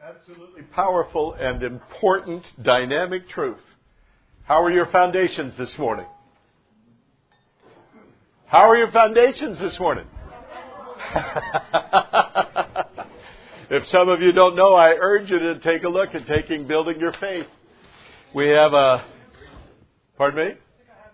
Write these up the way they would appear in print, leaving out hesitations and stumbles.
Absolutely powerful and important dynamic truth. How are your foundations this morning? How are your foundations this morning? If some of you don't know, I urge you to take a look at Building Your Faith. We have a... Pardon me?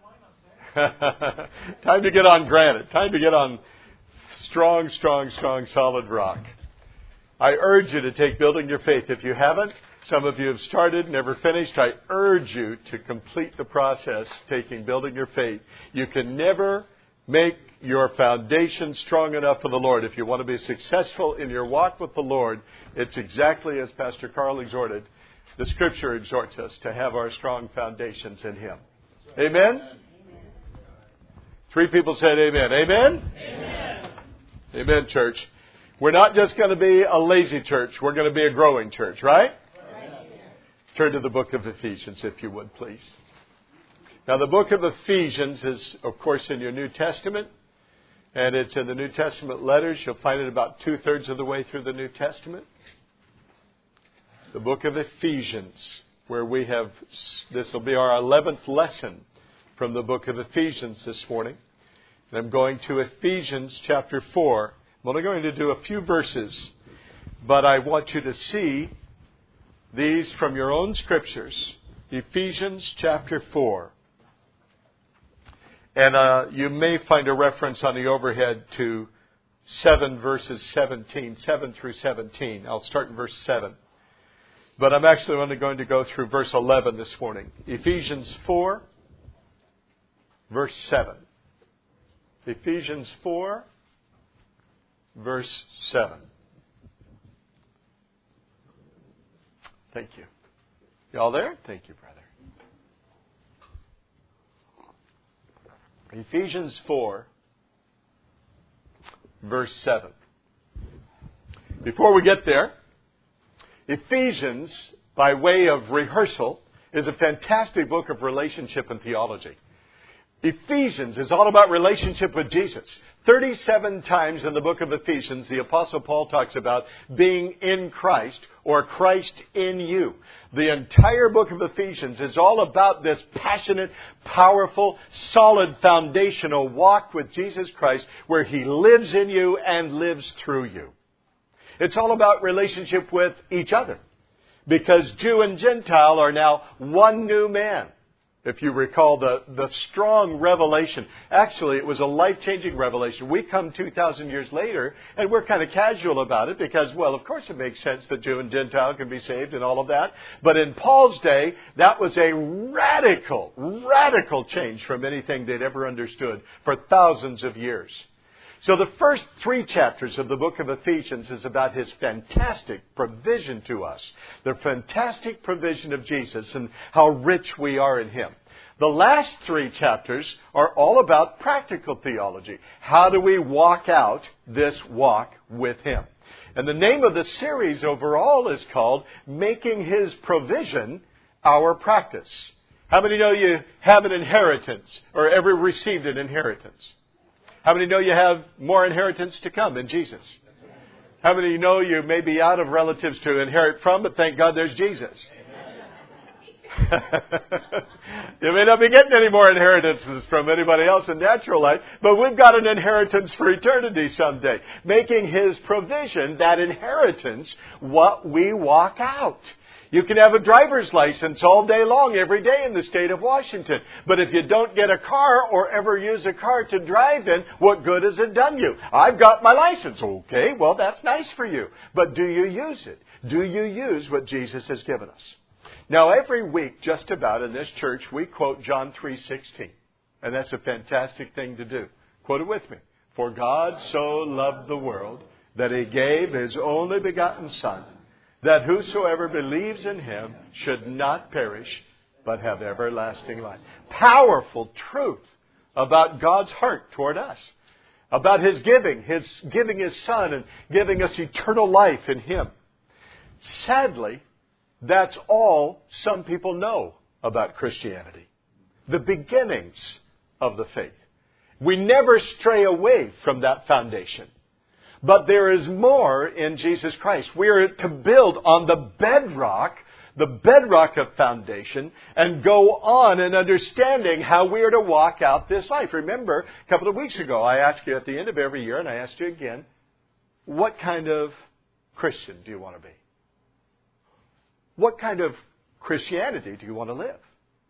Time to get on granite. Time to get on strong, solid rock. I urge you to take Building Your Faith. If you haven't, some of you have started, never finished. I urge you to complete the process, taking Building Your Faith. You can never make your foundation strong enough for the Lord. If you want to be successful in your walk with the Lord, it's exactly as Pastor Carl exhorted. The Scripture exhorts us to have our strong foundations in Him. Amen? 3 people said amen. Amen? Amen. Amen, church. We're not just going to be a lazy church. We're going to be a growing church, right? Turn to the book of Ephesians, if you would, please. Now, the book of Ephesians is, of course, in your New Testament. And it's in the New Testament letters. You'll find it about 2/3 of the way through the New Testament. The book of Ephesians, where we have, this will be our 11th lesson from the book of Ephesians this morning. And I'm going to Ephesians chapter 4. I'm only going to do a few verses, but I want you to see these from your own scriptures. Ephesians chapter 4. And you may find a reference on the overhead to 7 verses 17, 7 through 17. I'll start in verse 7. But I'm actually only going to go through verse 11 this morning. Ephesians 4, verse 7. Ephesians 4, verse 7. Thank you. Y'all there? Thank you, brother. Ephesians 4, verse 7. Before we get there, Ephesians, by way of rehearsal, is a fantastic book of relationship and theology. Ephesians is all about relationship with Jesus. 37 times in the book of Ephesians, the Apostle Paul talks about being in Christ or Christ in you. The entire book of Ephesians is all about this passionate, powerful, solid, foundational walk with Jesus Christ where He lives in you and lives through you. It's all about relationship with each other because Jew and Gentile are now one new man. If you recall the strong revelation. Actually, it was a life-changing revelation. We come 2,000 years later, and we're kind of casual about it because, well, of course it makes sense that Jew and Gentile can be saved and all of that. But in Paul's day, that was a radical change from anything they'd ever understood for thousands of years. So the first 3 chapters of the book of Ephesians is about His fantastic provision to us. The fantastic provision of Jesus and how rich we are in Him. The last 3 chapters are all about practical theology. How do we walk out this walk with Him? And the name of the series overall is called Making His Provision Our Practice. How many know you have an inheritance or ever received an inheritance? How many know you have more inheritance to come in Jesus? How many know you may be out of relatives to inherit from, but thank God there's Jesus? You may not be getting any more inheritances from anybody else in natural life, but we've got an inheritance for eternity someday. Making His provision, that inheritance, what we walk out. You can have a driver's license all day long, every day in the state of Washington. But if you don't get a car or ever use a car to drive in, what good has it done you? I've got my license. Okay, well, that's nice for you. But do you use it? Do you use what Jesus has given us? Now, every week, just about in this church, we quote John 3:16. And that's a fantastic thing to do. Quote it with me. For God so loved the world that He gave His only begotten Son, that whosoever believes in Him should not perish, but have everlasting life. Powerful truth about God's heart toward us. About His giving His Son and giving us eternal life in Him. Sadly, that's all some people know about Christianity. The beginnings of the faith. We never stray away from that foundation. But there is more in Jesus Christ. We are to build on the bedrock of foundation, and go on in understanding how we are to walk out this life. Remember, a couple of weeks ago, I asked you at the end of every year, and I asked you again, what kind of Christian do you want to be? What kind of Christianity do you want to live?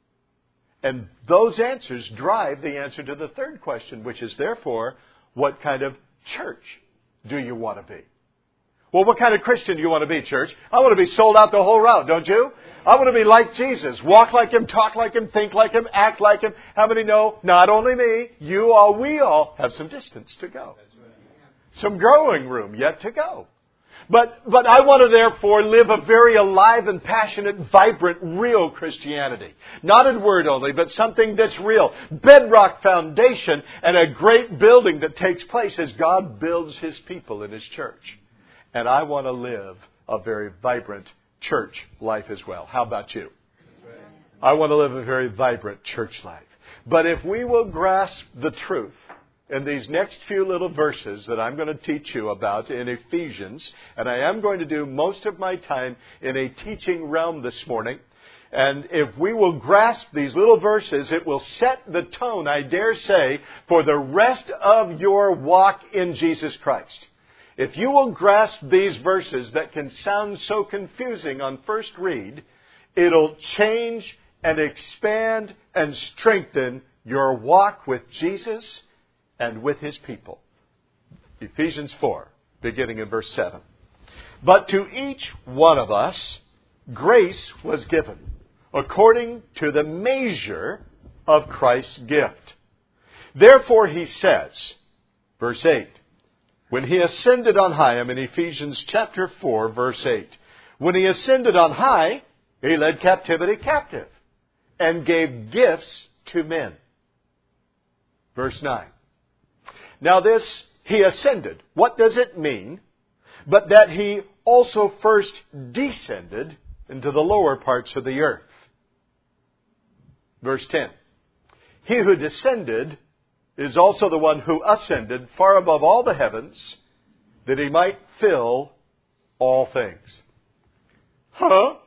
And those answers drive the answer to the third question, which is therefore, what kind of church do you want to be? Well, what kind of Christian do you want to be, church? I want to be sold out the whole route, don't you? I want to be like Jesus. Walk like Him, talk like Him, think like Him, act like Him. How many know, not only me, you all, we all have some distance to go. Some growing room yet to go. But I want to therefore live a very alive and passionate, vibrant, real Christianity. Not in word only, but something that's real. Bedrock foundation and a great building that takes place as God builds His people in His church. And I want to live a very vibrant church life as well. How about you? I want to live a very vibrant church life. But if we will grasp the truth in these next few little verses that I'm going to teach you about in Ephesians, and I am going to do most of my time in a teaching realm this morning, and if we will grasp these little verses, it will set the tone, I dare say, for the rest of your walk in Jesus Christ. If you will grasp these verses that can sound so confusing on first read, it'll change and expand and strengthen your walk with Jesus and with His people. Ephesians 4, beginning in verse 7. But to each one of us, grace was given, according to the measure of Christ's gift. Therefore He says, verse 8, when He ascended on high, I'm in Ephesians chapter 4, verse 8. When He ascended on high, He led captivity captive and gave gifts to men. Verse 9. Now this, He ascended. What does it mean? But that He also first descended into the lower parts of the earth. Verse 10. He who descended is also the one who ascended far above all the heavens, that He might fill all things. Huh?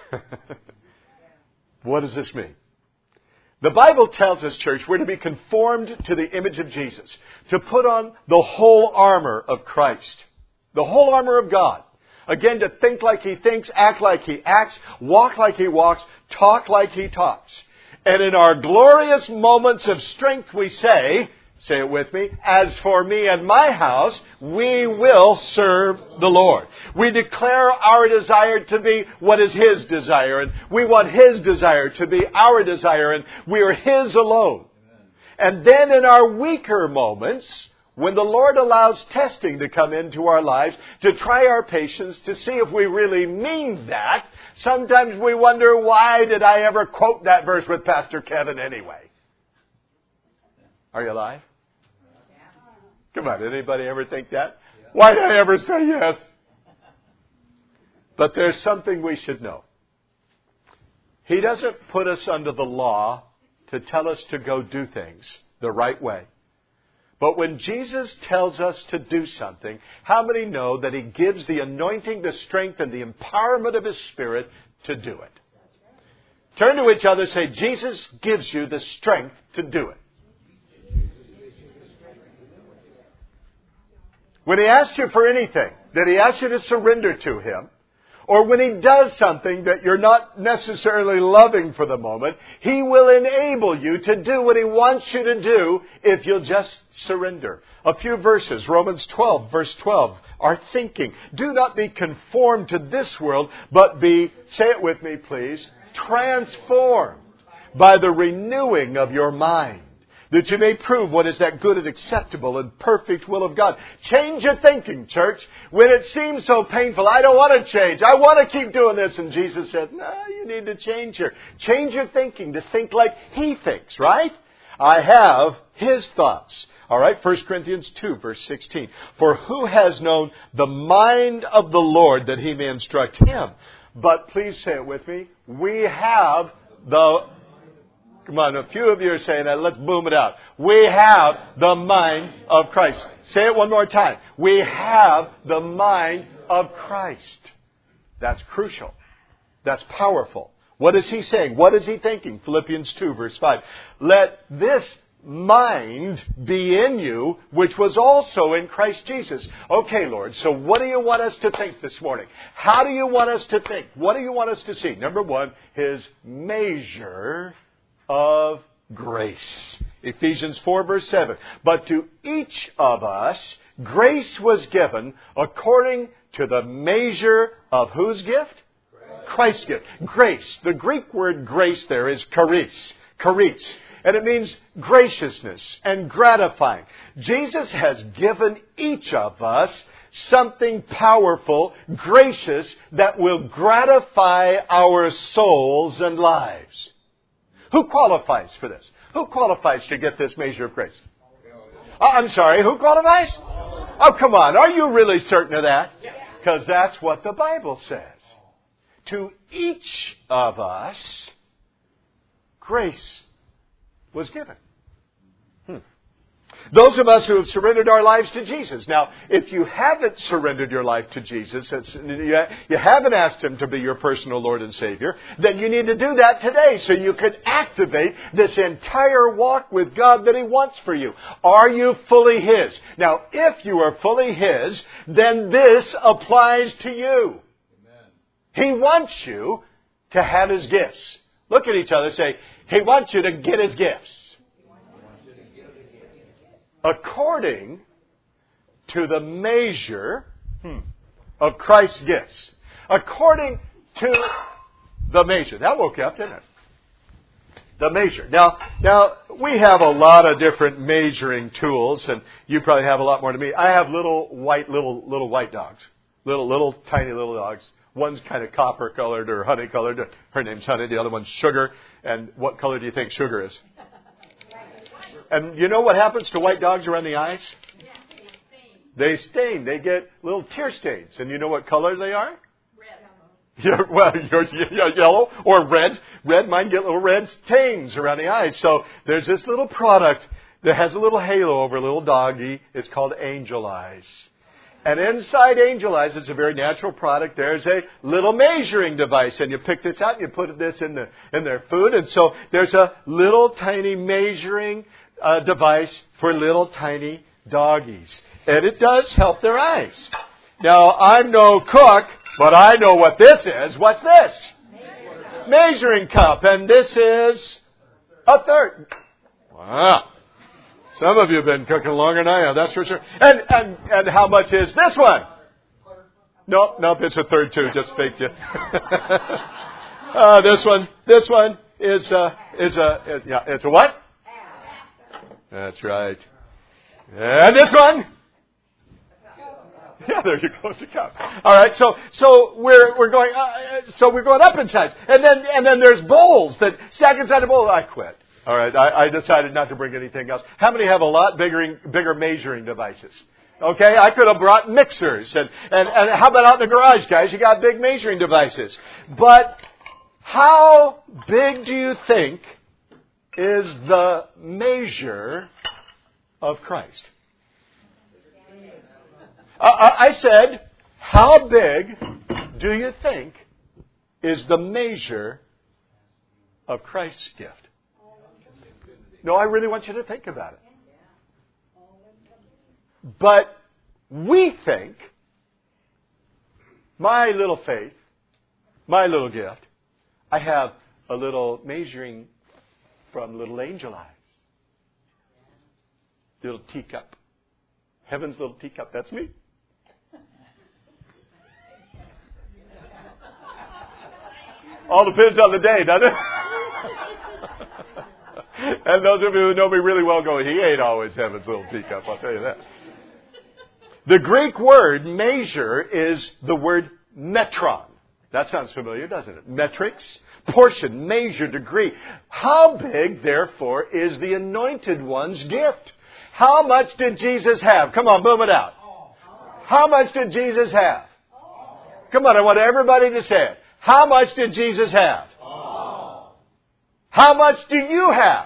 What does this mean? The Bible tells us, church, we're to be conformed to the image of Jesus, to put on the whole armor of Christ, the whole armor of God. Again, to think like He thinks, act like He acts, walk like He walks, talk like He talks. And in our glorious moments of strength we say it with me, as for me and my house, we will serve the Lord. We declare our desire to be what is His desire, and we want His desire to be our desire, and we are His alone. And then in our weaker moments, when the Lord allows testing to come into our lives, to try our patience, to see if we really mean that, sometimes we wonder, why did I ever quote that verse with Pastor Kevin anyway? Are you alive? Come on, did anybody ever think that? Why did I ever say yes? But there's something we should know. He doesn't put us under the law to tell us to go do things the right way. But when Jesus tells us to do something, how many know that He gives the anointing, the strength, and the empowerment of His Spirit to do it? Turn to each other and say, Jesus gives you the strength to do it. When He asks you for anything, that He asks you to surrender to Him, or when He does something that you're not necessarily loving for the moment, He will enable you to do what He wants you to do if you'll just surrender. A few verses, Romans 12, verse 12, our thinking. Do not be conformed to this world, but be, say it with me please, transformed by the renewing of your mind, that you may prove what is that good and acceptable and perfect will of God. Change your thinking, church. When it seems so painful, I don't want to change. I want to keep doing this. And Jesus said, no, you need to change your thinking to think like He thinks, right? I have His thoughts. All right, 1 Corinthians 2, verse 16. For who has known the mind of the Lord that He may instruct him? But please say it with me. We have the... Come on, a few of you are saying that. Let's boom it out. We have the mind of Christ. Say it one more time. We have the mind of Christ. That's crucial. That's powerful. What is he saying? What is he thinking? Philippians 2, verse 5. Let this mind be in you, which was also in Christ Jesus. Okay, Lord, so what do you want us to think this morning? How do you want us to think? What do you want us to see? Number one, His measure of grace. Ephesians 4, verse 7. But to each of us, grace was given according to the measure of whose gift? Christ's gift. Grace. The Greek word grace there is charis. Charis. And it means graciousness and gratifying. Jesus has given each of us something powerful, gracious, that will gratify our souls and lives. Who qualifies for this? Who qualifies to get this measure of grace? I'm sorry, who qualifies? Oh, come on. Are you really certain of that? Because that's what the Bible says. To each of us, grace was given. Those of us who have surrendered our lives to Jesus. Now, if you haven't surrendered your life to Jesus, you haven't asked Him to be your personal Lord and Savior, then you need to do that today so you can activate this entire walk with God that He wants for you. Are you fully His? Now, if you are fully His, then this applies to you. He wants you to have His gifts. Look at each other and say, He wants you to get His gifts. According to the measure of Christ's gifts. According to the measure. That woke you up, didn't it? The measure. Now, we have a lot of different measuring tools, and you probably have a lot more than me. I have little white dogs. Little tiny little dogs. One's kind of copper colored or honey colored. Her name's Honey. The other one's Sugar. And what color do you think Sugar is? And you know what happens to white dogs around the eyes? They stain. They get little tear stains. And you know what color they are? Red. Well, yours yellow or red. Red, mine get little red stains around the eyes. So there's this little product that has a little halo over a little doggy. It's called Angel Eyes. And inside Angel Eyes, it's a very natural product. There's a little measuring device. And you pick this out and you put this in their food. And so there's a little tiny measuring device for little tiny doggies. And it does help their eyes. Now, I'm no cook, but I know what this is. What's this? Measuring cup. And this is a third. Wow. Some of you have been cooking longer than I have, that's for sure. And how much is this one? Nope, it's a third too. Just faked you. This one is it's a what? That's right. And this one? Yeah, there you go. It's a cup. All right. So we're going up in size, and then there's bowls that stack inside the bowl. I quit. All right. I decided not to bring anything else. How many have a lot bigger measuring devices? Okay. I could have brought mixers and how about out in the garage, guys? You got big measuring devices. But how big do you think is the measure of Christ? I said, how big do you think is the measure of Christ's gift? No, I really want you to think about it. But we think, my little faith, my little gift, I have a little measuring from little Angel Eyes. Little teacup. Heaven's little teacup. That's me. All depends on the day, doesn't it? And those of you who know me really well go, he ain't always Heaven's little teacup, I'll tell you that. The Greek word measure is the word metron. That sounds familiar, doesn't it? Metrics, portion, measure, degree. How big, therefore, is the Anointed One's gift? How much did Jesus have? Come on, boom it out. How much did Jesus have? Come on, I want everybody to say it. How much did Jesus have? How much do you have?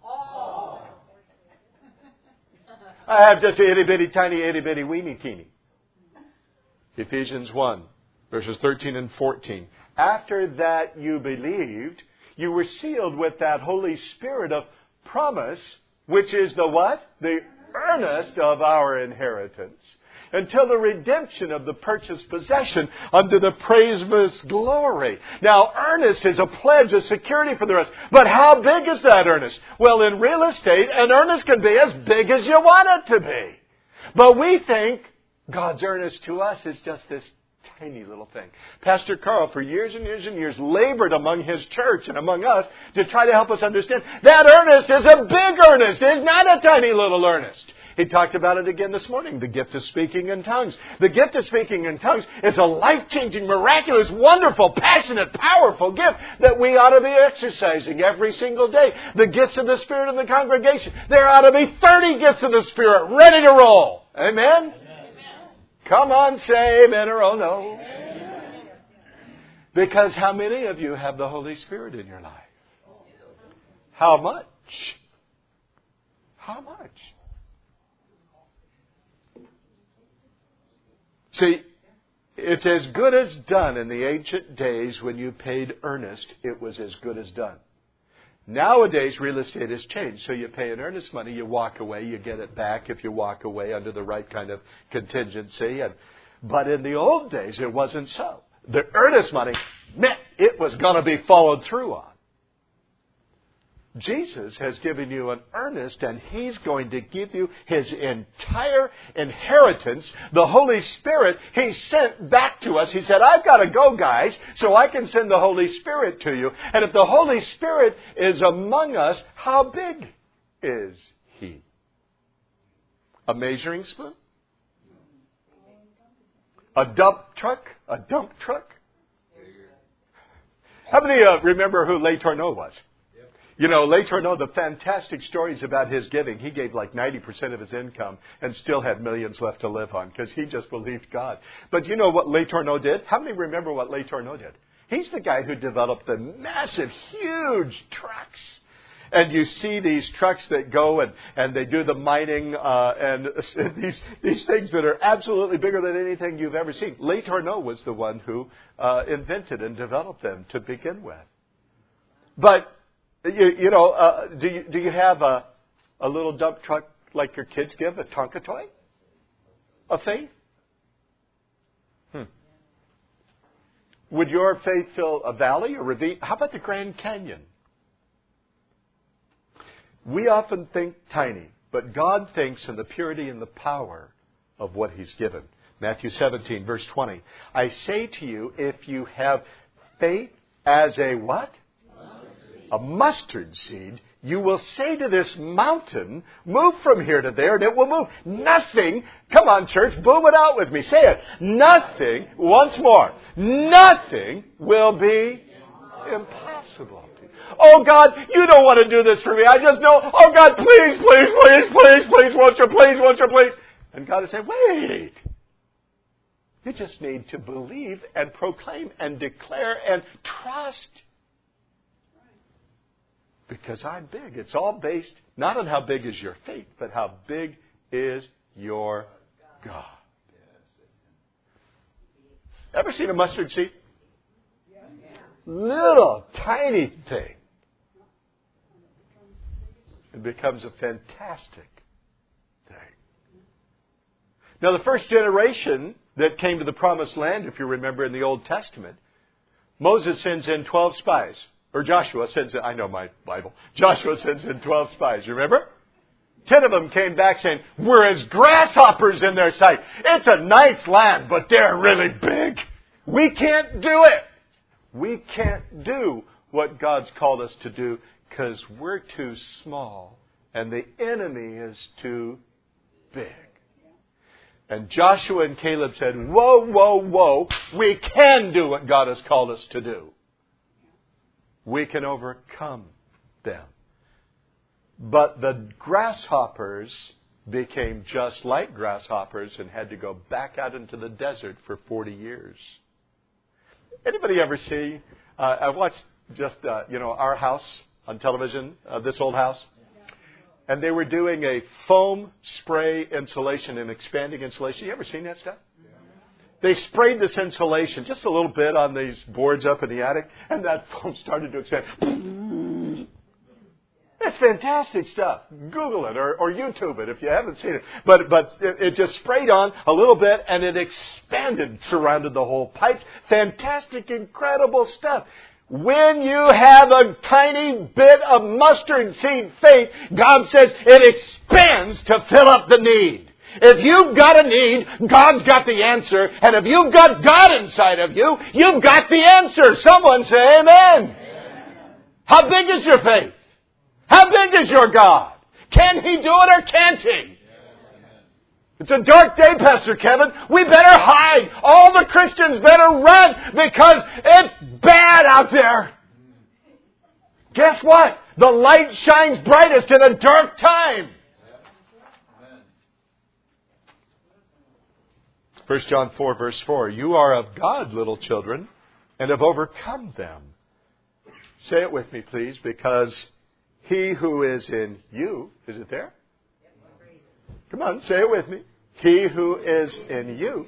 I have just a itty bitty tiny itty bitty weeny teeny. Ephesians 1, verses 13 and 14. After that you believed, you were sealed with that Holy Spirit of promise, which is the what? The earnest of our inheritance, until the redemption of the purchased possession unto the praise of His glory. Now, earnest is a pledge of security for the rest. But how big is that earnest? Well, in real estate, an earnest can be as big as you want it to be. But we think God's earnest to us is just this tiny little thing. Pastor Carl, for years and years and years, labored among his church and among us to try to help us understand that earnest is a big earnest. It's not a tiny little earnest. He talked about it again this morning, the gift of speaking in tongues. The gift of speaking in tongues is a life-changing, miraculous, wonderful, passionate, powerful gift that we ought to be exercising every single day. The gifts of the Spirit in the congregation. There ought to be 30 gifts of the Spirit ready to roll. Amen? Come on, say amen or oh no. Amen. Because how many of you have the Holy Spirit in your life? How much? How much? See, it's as good as done in the ancient days when you paid earnest. It was as good as done. Nowadays, real estate has changed. So you pay an earnest money, you walk away, you get it back if you walk away under the right kind of contingency. But in the old days, it wasn't so. The earnest money meant it was going to be followed through on. Jesus has given you an earnest, and He's going to give you His entire inheritance. The Holy Spirit He sent back to us. He said, I've got to go, guys, so I can send the Holy Spirit to you. And if the Holy Spirit is among us, how big is He? A measuring spoon? A dump truck? A dump truck? How many remember who Les Tourneaux was? You know, Les Tourneaux, the fantastic stories about his giving. He gave like 90% of his income and still had millions left to live on because he just believed God. But you know what Les Tourneaux did? How many remember what Les Tourneaux did? He's the guy who developed the massive, huge trucks. And you see these trucks that go and they do the mining and these things that are absolutely bigger than anything you've ever seen. Les Tourneaux was the one who invented and developed them to begin with. But you know, do you have a little dump truck like your kids give, a Tonka toy? A faith? Would your faith fill a valley or ravine? How about the Grand Canyon? We often think tiny, but God thinks in the purity and the power of what He's given. Matthew 17, verse 20. I say to you, if you have faith as a what? A mustard seed, you will say to this mountain, move from here to there, and it will move. Nothing, come on church, boom it out with me, say it. Nothing, once more, nothing will be impossible. Oh God, you don't want to do this for me. I just know, oh God, please, please, please, please, please, won't you please. And God is saying, wait. You just need to believe and proclaim and declare and trust. Because I'm big. It's all based not on how big is your faith, but how big is your God. Ever seen a mustard seed? Little, tiny thing. It becomes a fantastic thing. Now, the first generation that came to the Promised Land, if you remember in the Old Testament, Moses sends in 12 spies. Or Joshua sends in, I know my Bible. Joshua sends in 12 spies, you remember? 10 of them came back saying, we're as grasshoppers in their sight. It's a nice land, but they're really big. We can't do it. We can't do what God's called us to do because we're too small and the enemy is too big. And Joshua and Caleb said, whoa, we can do what God has called us to do. We can overcome them. But the grasshoppers became just like grasshoppers and had to go back out into the desert for 40 years. Anybody ever see, I watched just, Our House on television, This Old House? And they were doing a foam spray insulation and expanding insulation. You ever seen that stuff? They sprayed this insulation just a little bit on these boards up in the attic, and that foam started to expand. It's fantastic stuff. Google it or YouTube it if you haven't seen it. But it just sprayed on a little bit, and it expanded, surrounded the whole pipe. Fantastic, incredible stuff. When you have a tiny bit of mustard seed faith, God says it expands to fill up the need. If you've got a need, God's got the answer. And if you've got God inside of you, you've got the answer. Someone say amen. How big is your faith? How big is your God? Can He do it or can't He? It's a dark day, Pastor Kevin. We better hide. All the Christians better run because it's bad out there. Guess what? The light shines brightest in a dark time. 1 John 4, verse 4. You are of God, little children, and have overcome them. Say it with me, please, because He who is in you, is it there? Come on, say it with me. He who is in you.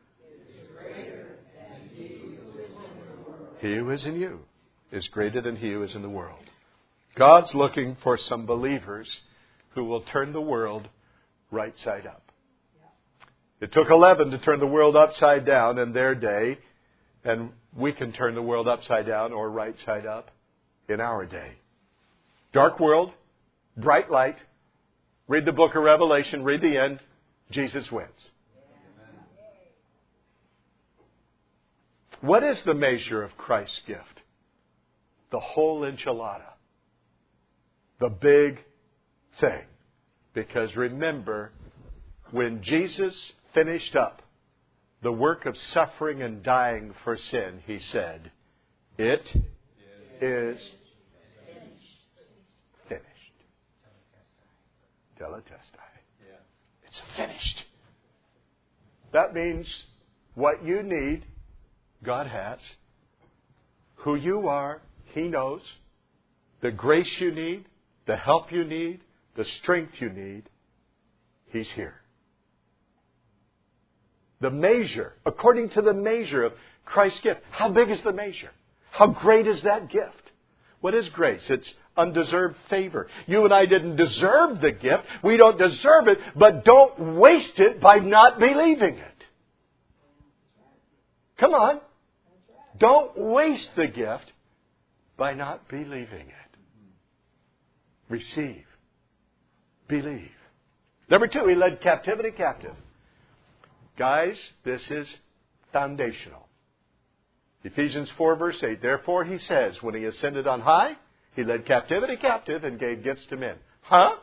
He who is in you is greater than he who is in the world. God's looking for some believers who will turn the world right side up. It took 11 to turn the world upside down in their day, and we can turn the world upside down or right side up in our day. Dark world, bright light. Read the book of Revelation, read the end. Jesus wins. What is the measure of Christ's gift? The whole enchilada. The big thing. Because remember, when Jesus finished up the work of suffering and dying for sin, He said, it is finished. Tetelestai. It's finished. That means what you need, God has. Who you are, He knows. The grace you need, the help you need, the strength you need, He's here. The measure, according to the measure of Christ's gift. How big is the measure? How great is that gift? What is grace? It's undeserved favor. You and I didn't deserve the gift. We don't deserve it, but don't waste it by not believing it. Come on. Don't waste the gift by not believing it. Receive. Believe. Number 2, He led captivity captive. Guys, this is foundational. Ephesians 4, verse 8. Therefore, He says, when He ascended on high, He led captivity captive and gave gifts to men. Huh?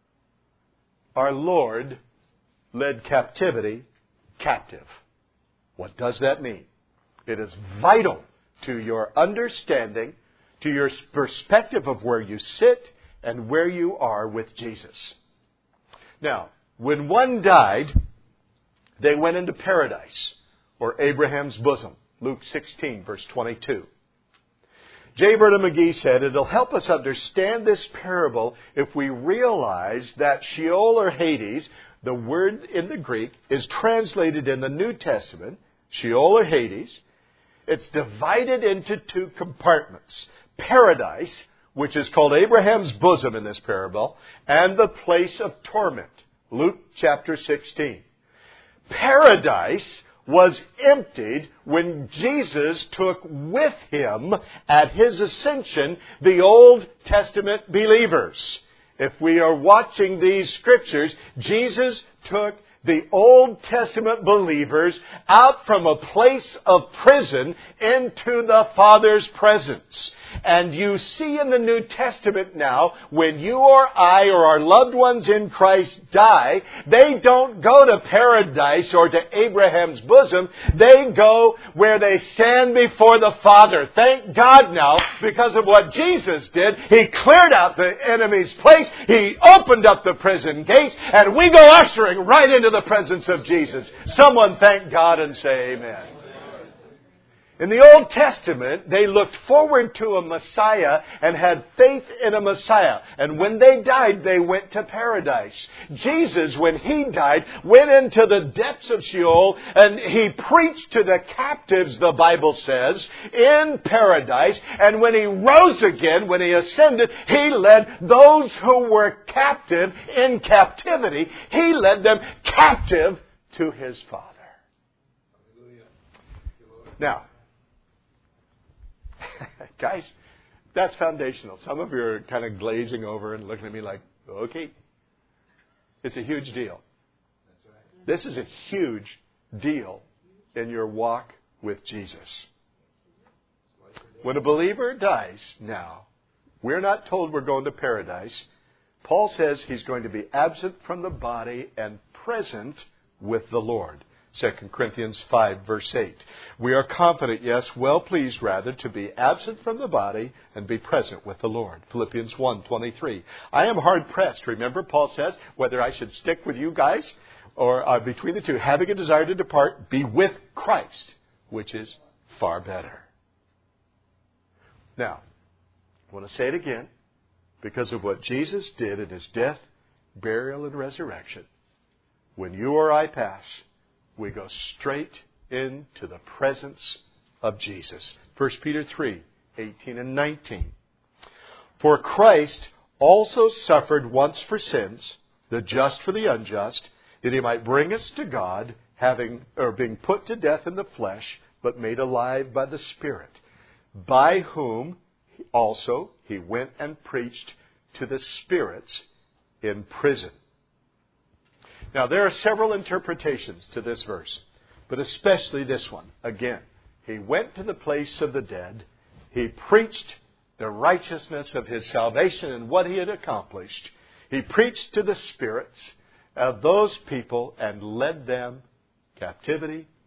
Our Lord led captivity captive. What does that mean? It is vital to your understanding, to your perspective of where you sit and where you are with Jesus. Now, when one died, they went into paradise, or Abraham's bosom. Luke 16, verse 22. J. Vernon McGee said, it'll help us understand this parable if we realize that Sheol or Hades, the word in the Greek, is translated in the New Testament, Sheol or Hades. It's divided into 2 compartments. Paradise, which is called Abraham's bosom in this parable, and the place of torment. Luke chapter 16. Paradise was emptied when Jesus took with Him at His ascension the Old Testament believers. If we are watching these scriptures, Jesus took the Old Testament believers out from a place of prison into the Father's presence. And you see in the New Testament now, when you or I or our loved ones in Christ die, they don't go to paradise or to Abraham's bosom. They go where they stand before the Father. Thank God now, because of what Jesus did. He cleared out the enemy's place. He opened up the prison gates. And we go ushering right into the presence of Jesus. Someone thank God and say amen. In the Old Testament, they looked forward to a Messiah and had faith in a Messiah. And when they died, they went to paradise. Jesus, when He died, went into the depths of Sheol and He preached to the captives, the Bible says, in paradise. And when He rose again, when He ascended, He led those who were captive in captivity. He led them captive to His Father. Now, guys, that's foundational. Some of you are kind of glazing over and looking at me like, okay. It's a huge deal. This is a huge deal in your walk with Jesus. When a believer dies now, we're not told we're going to paradise. Paul says he's going to be absent from the body and present with the Lord. 2 Corinthians 5, verse 8. We are confident, yes, well pleased rather, to be absent from the body and be present with the Lord. Philippians 1:23. I am hard pressed. Remember, Paul says, whether I should stick with you guys or between the two, having a desire to depart, be with Christ, which is far better. Now, I want to say it again, because of what Jesus did in His death, burial, and resurrection. When you or I pass, we go straight into the presence of Jesus. 1 Peter 3, 18 and 19. For Christ also suffered once for sins, the just for the unjust, that He might bring us to God, being put to death in the flesh, but made alive by the Spirit, by whom also He went and preached to the spirits in prison. Now, there are several interpretations to this verse, but especially this one. Again, He went to the place of the dead. He preached the righteousness of His salvation and what He had accomplished. He preached to the spirits of those people and led them captive.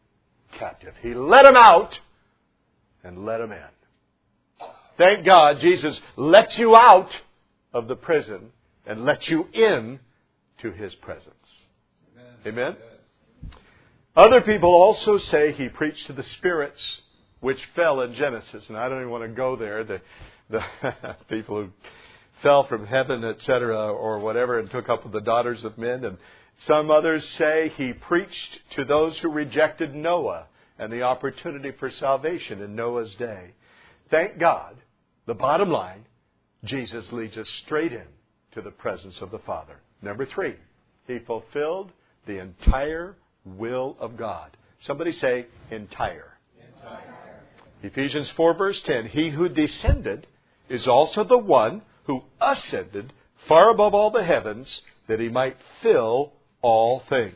He let them out and let them in. Thank God Jesus lets you out of the prison and lets you in to His presence. Amen? Other people also say He preached to the spirits which fell in Genesis. And I don't even want to go there. The people who fell from heaven, etc., or whatever, and took up with the daughters of men. And some others say He preached to those who rejected Noah and the opportunity for salvation in Noah's day. Thank God, the bottom line, Jesus leads us straight in to the presence of the Father. Number 3, He fulfilled the entire will of God. Somebody say, entire. Ephesians 4, verse 10. He who descended is also the one who ascended far above all the heavens, that He might fill all things.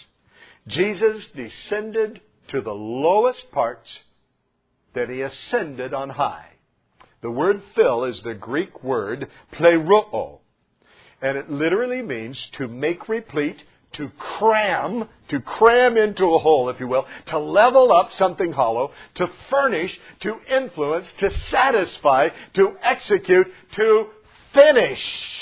Jesus descended to the lowest parts, that He ascended on high. The word fill is the Greek word pleroo, and it literally means to make replete, to cram into a hole, if you will, to level up something hollow, to furnish, to influence, to satisfy, to execute, to finish.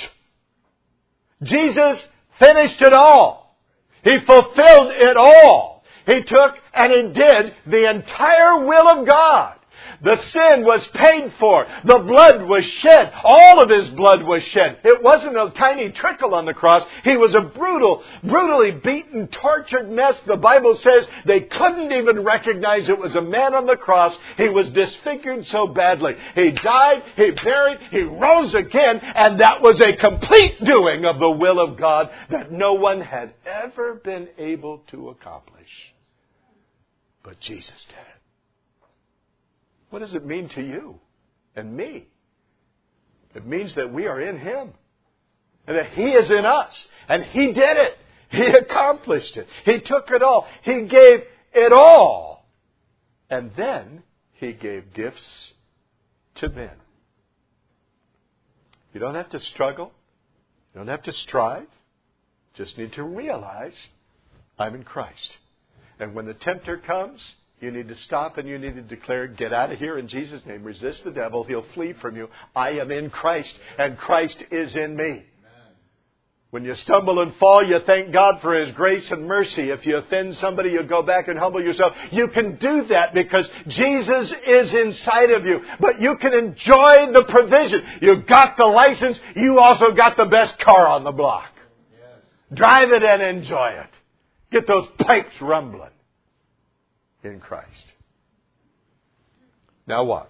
Jesus finished it all. He fulfilled it all. He took and He did the entire will of God. The sin was paid for. The blood was shed. All of His blood was shed. It wasn't a tiny trickle on the cross. He was a brutally beaten, tortured mess. The Bible says they couldn't even recognize it was a man on the cross. He was disfigured so badly. He died, He buried, He rose again, and that was a complete doing of the will of God that no one had ever been able to accomplish. But Jesus did it. What does it mean to you and me? It means that we are in Him and that He is in us. And He did it. He accomplished it. He took it all. He gave it all. And then He gave gifts to men. You don't have to struggle. You don't have to strive. Just need to realize I'm in Christ. And when the tempter comes, you need to stop and you need to declare, get out of here in Jesus' name. Resist the devil. He'll flee from you. I am in Christ and Christ is in me. Amen. When you stumble and fall, you thank God for His grace and mercy. If you offend somebody, you go back and humble yourself. You can do that because Jesus is inside of you. But you can enjoy the provision. You got the license. You also got the best car on the block. Yes. Drive it and enjoy it. Get those pipes rumbling in Christ. Now watch.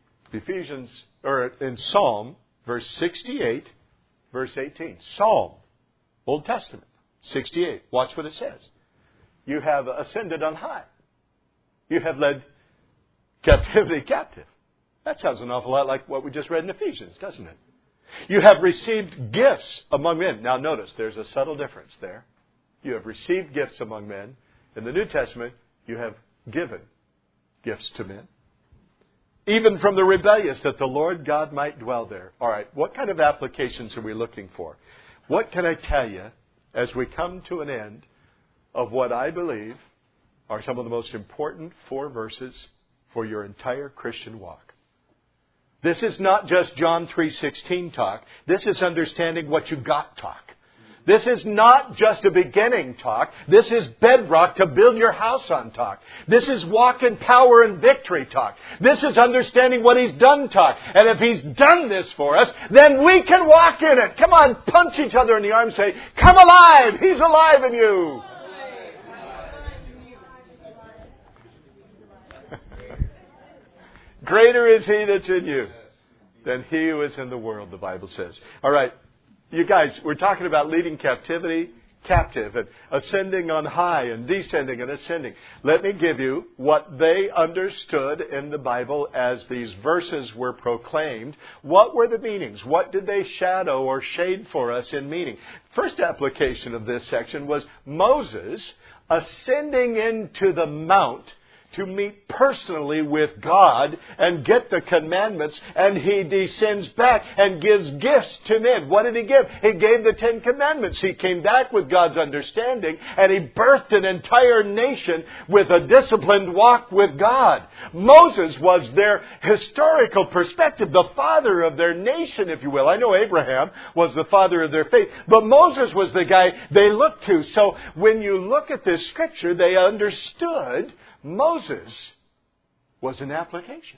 In Psalm, verse 68, verse 18. Psalm. Old Testament, 68. Watch what it says. You have ascended on high. You have led captivity captive. That sounds an awful lot like what we just read in Ephesians, doesn't it? You have received gifts among men. Now notice, there's a subtle difference there. You have received gifts among men. In the New Testament, you have given gifts to men. Even from the rebellious, that the Lord God might dwell there. All right, what kind of applications are we looking for? What can I tell you as we come to an end of what I believe are some of the most important 4 verses for your entire Christian walk? This is not just John 3:16 talk. This is understanding what you got talk. This is not just a beginning talk. This is bedrock to build your house on talk. This is walk in power and victory talk. This is understanding what He's done talk. And if He's done this for us, then we can walk in it. Come on, punch each other in the arm and say, come alive! He's alive in you! Greater is He that's in you than he who is in the world, the Bible says. All right. You guys, we're talking about leading captivity captive and ascending on high and descending and ascending. Let me give you what they understood in the Bible as these verses were proclaimed. What were the meanings? What did they shadow or shade for us in meaning? First application of this section was Moses ascending into the mount to meet personally with God and get the commandments, and He descends back and gives gifts to men. What did He give? He gave the 10 commandments. He came back with God's understanding, and He birthed an entire nation with a disciplined walk with God. Moses was their historical perspective, the father of their nation, if you will. I know Abraham was the father of their faith, but Moses was the guy they looked to. So when you look at this scripture, they understood Moses was an application.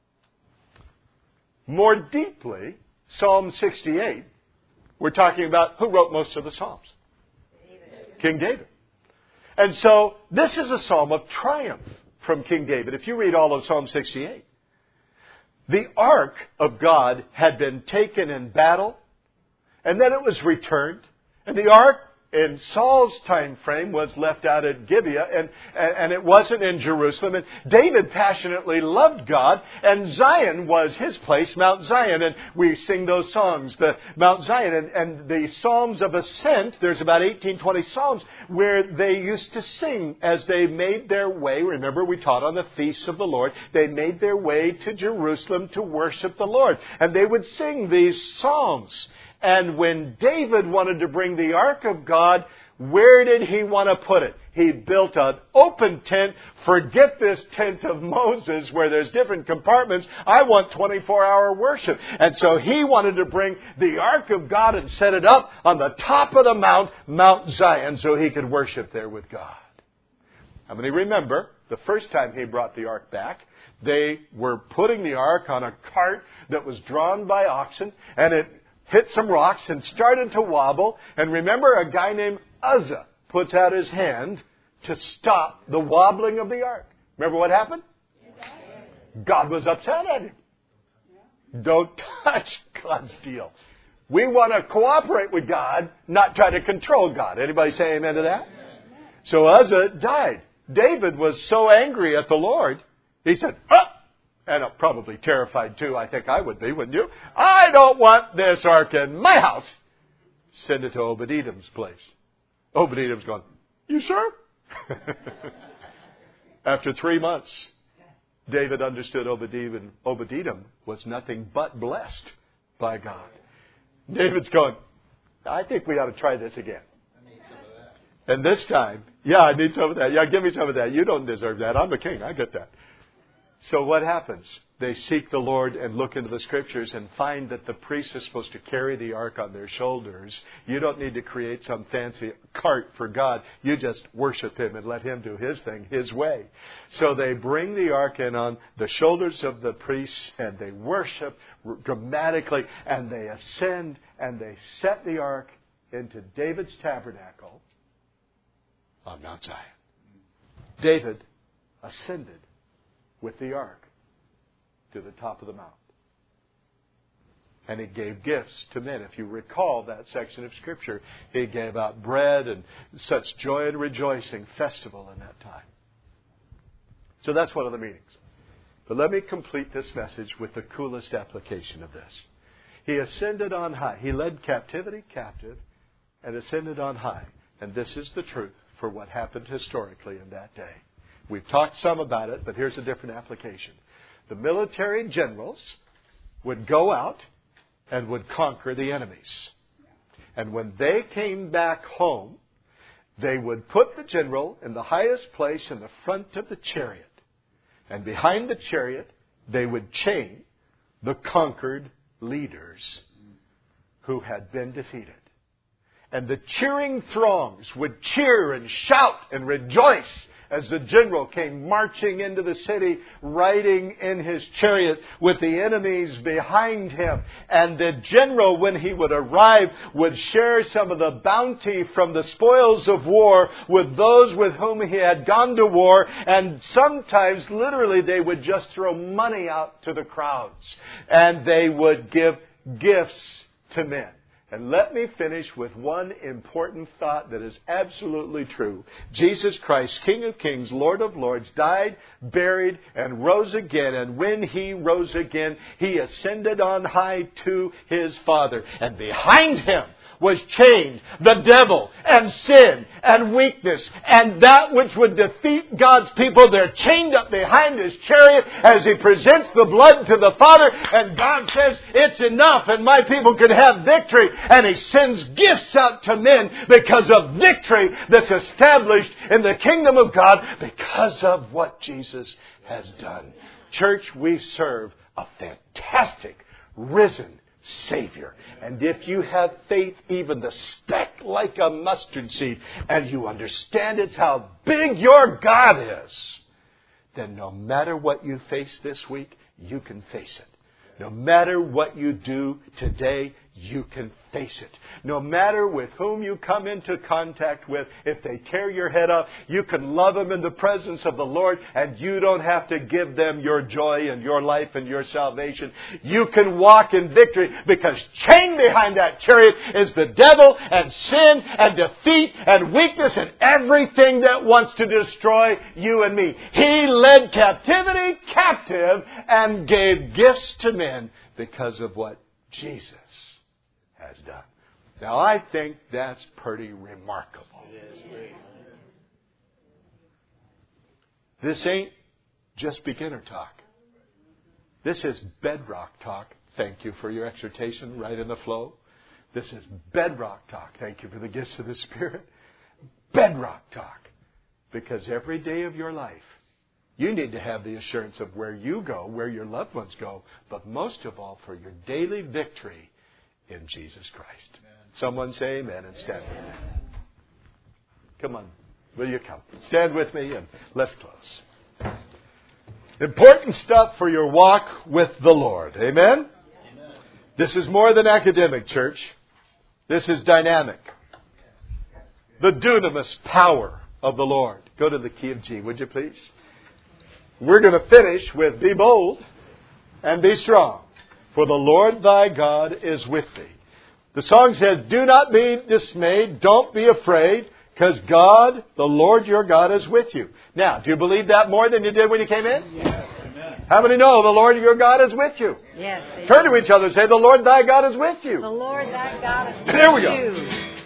More deeply, Psalm 68, we're talking about who wrote most of the Psalms? David. King David. And so this is a psalm of triumph from King David. If you read all of Psalm 68, the ark of God had been taken in battle, and then it was returned, and the ark in Saul's time frame was left out at Gibeah, and it wasn't in Jerusalem. And David passionately loved God, and Zion was his place, Mount Zion. And we sing those songs, the Mount Zion. And the Psalms of Ascent, there's about 20 Psalms where they used to sing as they made their way. Remember, we taught on the feasts of the Lord. They made their way to Jerusalem to worship the Lord. And they would sing these Psalms. And when David wanted to bring the Ark of God, where did he want to put it? He built an open tent. Forget this tent of Moses where there's different compartments. I want 24-hour worship. And so he wanted to bring the Ark of God and set it up on the top of the mount, Mount Zion, so he could worship there with God. How many remember the first time he brought the Ark back? They were putting the Ark on a cart that was drawn by oxen, and it hit some rocks and started to wobble. And remember, a guy named Uzzah puts out his hand to stop the wobbling of the ark. Remember what happened? God was upset at him. Don't touch God's deal. We want to cooperate with God, not try to control God. Anybody say amen to that? So Uzzah died. David was so angry at the Lord, he said, and probably terrified too. I think I would be, wouldn't you? I don't want this ark in my house. Send it to Obed-Edom's place. Obed-Edom's going, you sure? After 3 months, David understood Obed-Edom was nothing but blessed by God. David's going, I think we ought to try this again. And this time, I need some of that. Yeah, give me some of that. You don't deserve that. I'm the king. I get that. So what happens? They seek the Lord and look into the Scriptures and find that the priest is supposed to carry the ark on their shoulders. You don't need to create some fancy cart for God. You just worship Him and let Him do His thing, His way. So they bring the ark in on the shoulders of the priests and they worship dramatically and they ascend and they set the ark into David's tabernacle on Mount Zion. David ascended with the ark to the top of the mount. And he gave gifts to men. If you recall that section of Scripture, he gave out bread and such joy and rejoicing festival in that time. So that's one of the meanings. But let me complete this message with the coolest application of this. He ascended on high. He led captivity captive and ascended on high. And this is the truth for what happened historically in that day. We've talked some about it, but here's a different application. The military generals would go out and would conquer the enemies. And when they came back home, they would put the general in the highest place in the front of the chariot. And behind the chariot, they would chain the conquered leaders who had been defeated. And the cheering throngs would cheer and shout and rejoice as the general came marching into the city, riding in his chariot with the enemies behind him. And the general, when he would arrive, would share some of the bounty from the spoils of war with those with whom he had gone to war. And sometimes, literally, they would just throw money out to the crowds. And they would give gifts to men. And let me finish with one important thought that is absolutely true. Jesus Christ, King of Kings, Lord of Lords, died, buried, and rose again. And when He rose again, He ascended on high to His Father. And behind Him was chained the devil and sin and weakness and that which would defeat God's people. They're chained up behind His chariot as He presents the blood to the Father, and God says, it's enough and my people can have victory. And He sends gifts out to men because of victory that's established in the kingdom of God because of what Jesus has done. Church, we serve a fantastic risen Savior. And if you have faith, even the speck like a mustard seed, and you understand it's how big your God is, then no matter what you face this week, you can face it. No matter what you do today, you can face it. No matter with whom you come into contact with, if they tear your head off, you can love them in the presence of the Lord, and you don't have to give them your joy and your life and your salvation. You can walk in victory because chained behind that chariot is the devil and sin and defeat and weakness and everything that wants to destroy you and me. He led captivity captive and gave gifts to men because of what Jesus has done. Now, I think that's pretty remarkable. This ain't just beginner talk. This is bedrock talk. Thank you for your exhortation right in the flow. This is bedrock talk. Thank you for the gifts of the Spirit. Bedrock talk. Because every day of your life, you need to have the assurance of where you go, where your loved ones go, but most of all for your daily victory in Jesus Christ. Amen. Someone say amen and stand with me. Come on. Will you come? Stand with me and let's close. Important stuff for your walk with the Lord. Amen? Amen. This is more than academic, church. This is dynamic. The dunamis power of the Lord. Go to the key of G, would you please? We're going to finish with be bold and be strong. For the Lord thy God is with thee. The song says, do not be dismayed. Don't be afraid. Because God, the Lord your God, is with you. Now, do you believe that more than you did when you came in? Yes. Amen. How many know the Lord your God is with you? Yes. Turn to each other and say, the Lord thy God is with you. The Lord thy God is with you. There we go.